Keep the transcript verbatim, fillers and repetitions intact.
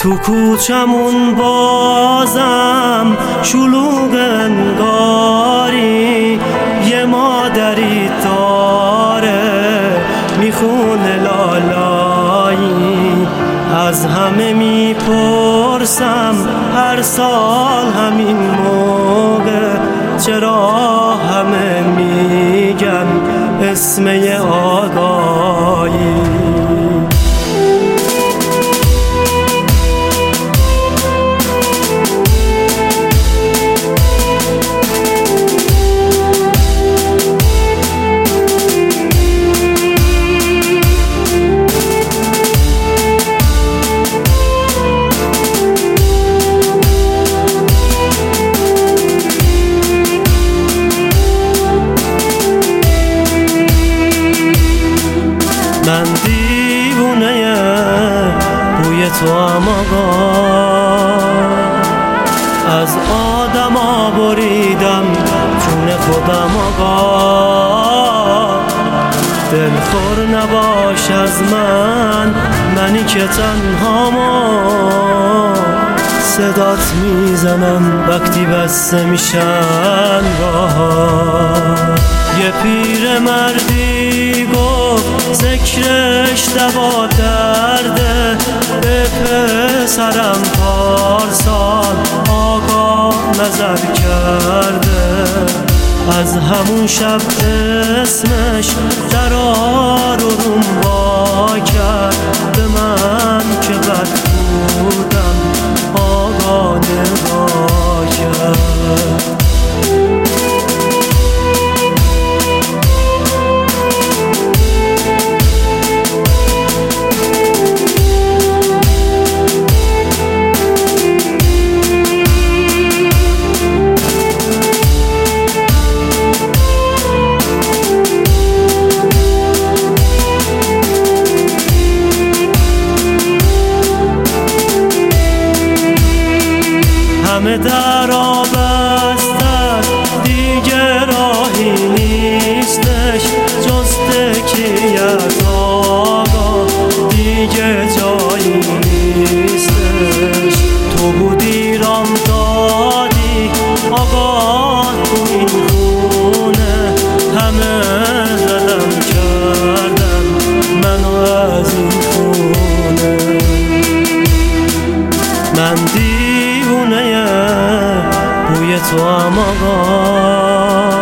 تو کوچمون بازم شلوغ انگاری، یه مادری داره میخونه لالایی. از همه میپرسم هر سال همین موقع، چرا همه میگن اسم یه آقایی. من دیوونه بوی تو هم آقا، از آدما بریدم جون خودم آقا. دلخور نباش از من، منی که تنهامو صدات میزنم وقتی بسته میشن راه. یه پیر مردی گفت ذکرش دوا درده، به پسرم پارسال آقا نظر کرده. از همون شب اسمش در آروم با کرد، به من که بد بودم آقا نگاه کرد. همه درا بستن دیگه راهی نیستش، جز تکیت آقا دیگه جایی نیستش. تو بودی رام دادی آقا تو این خونه، همه زدم کردن منو از این خونه. من دیوونه بوی تو هم آقا،